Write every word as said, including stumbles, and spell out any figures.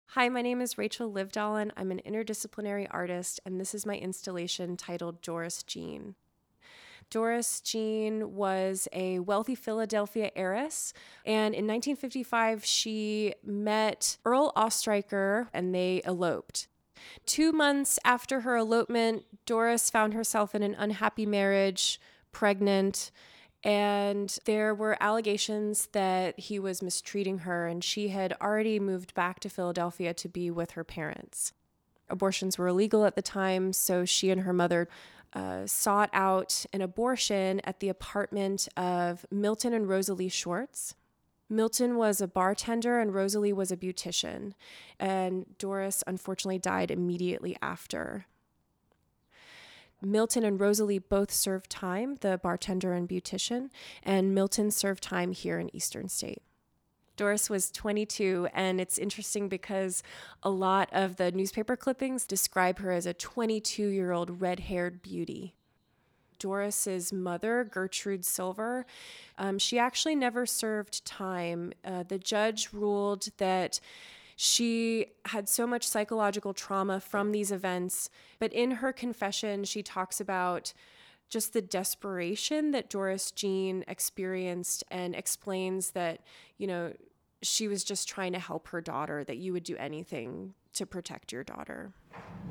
Hi, my name is Rachel Livdalen. I'm an interdisciplinary artist, and this is my installation titled Doris Jean. Doris Jean was a wealthy Philadelphia heiress, and in nineteen fifty-five, she met Earl Ostreicher, and they eloped. Two months after her elopement, Doris found herself in an unhappy marriage, pregnant, and there were allegations that he was mistreating her, and she had already moved back to Philadelphia to be with her parents. Abortions were illegal at the time, so she and her mother uh, sought out an abortion at the apartment of Milton and Rosalie Schwartz. Milton was a bartender and Rosalie was a beautician, and Doris unfortunately died immediately after. Milton and Rosalie both served time, the bartender and beautician, and Milton served time here in Eastern State. Doris was twenty-two, and it's interesting because a lot of the newspaper clippings describe her as a twenty-two-year-old red-haired beauty. Doris's mother, Gertrude Silver, um, she actually never served time. Uh, the judge ruled that she had so much psychological trauma from these events, but in her confession, she talks about just the desperation that Doris Jean experienced and explains that, you know, she was just trying to help her daughter, that you would do anything to protect your daughter.